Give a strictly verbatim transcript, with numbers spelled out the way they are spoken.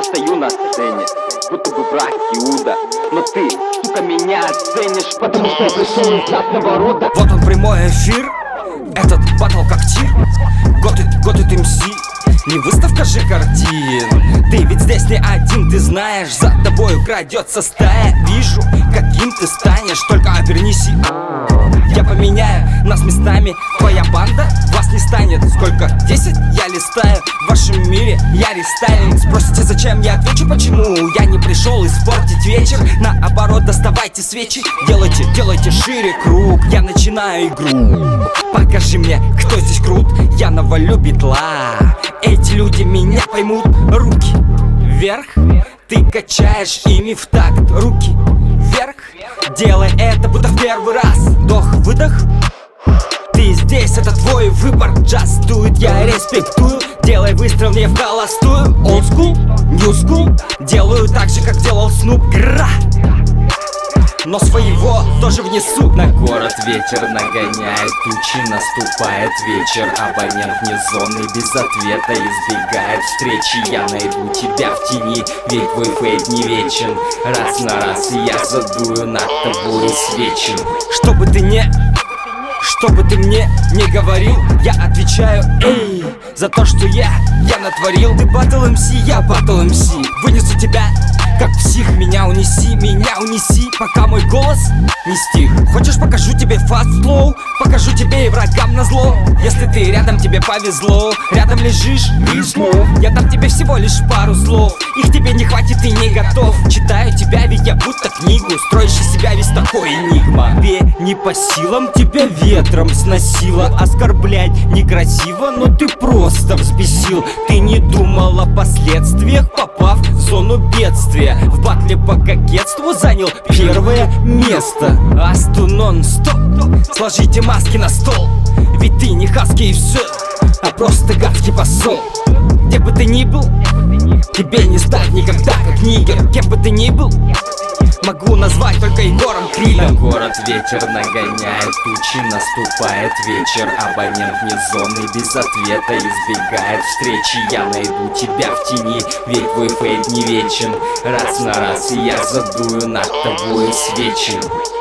стою на сцене, будто бы враг Иуда. Но ты, сука, меня оценишь, потому что я пришел из разного рода. Вот он, прямой эфир, этот батл как тир. Готит, готит эм си, не выставка же картин. Ты ведь здесь не один, ты знаешь, за тобою крадется стая. Вижу, каким ты станешь, только обернись. Я поменяю нас местами, твоя банда вас не станет. Сколько? Десять? Я листаю. В вашем мире я рестайлинг. Спросите, зачем? Я отвечу, почему. Я не пришел испортить вечер. Наоборот, доставайте свечи. Делайте, делайте шире круг. Я начинаю игру. Покажи мне, кто здесь крут. Я навалю битла. Эти люди меня поймут. Руки вверх. Ты качаешь ими в такт. Руки вверх. Делай это, будто в первый раз. Вдох-выдох. Ты здесь, это твой выбор. Just do it, я респектую. Делай выстрел не в холостую. Old school, new school. Делаю так же, как делал Снуп. Гра. Но своего тоже внесу. На город ветер нагоняет тучи, наступает вечер. Абонент вне зоны, без ответа избегает встречи. Я найду тебя в тени, ведь твой фейк не вечен. Раз на раз я задую над тобой свечи. Что бы ты не... Что бы ты мне не говорил, я отвечаю, эй, за то, что я, я натворил. Ты батл эм си, я батл эм си. Вынесу тебя, как псих, меня унеси, меня унеси, пока мой голос не стих. Хочешь, покажу тебе fast flow, покажу тебе и врагам назло. Если ты рядом, тебе повезло, рядом лежишь, без слов. Я дам тебе всего лишь пару слов, их тебе не хватит, ты не готов. Читаю тебя, ведь я будто книгу, строишь из себя весь такой энигма. Тебе не по силам, тебя ветром сносило. Оскорблять некрасиво, но ты просто взбесил. Ты не думал о последствиях, попав в зону бедствия. В батле по кокетству занял первое место. Асту нон-стоп, сложите маски на стол. Ведь ты не хаски и все, а просто гадкий посол. Где бы ты ни был, тебе не стать никогда как нигер. Кем бы ты ни был, могу назвать только Егором Кридом. На город ветер нагоняет тучи, наступает вечер. Абонент вне зоны, без ответа избегает встречи. Я найду тебя в тени, ведь твой фейк не вечен. Раз на раз я задую над тобой свечи.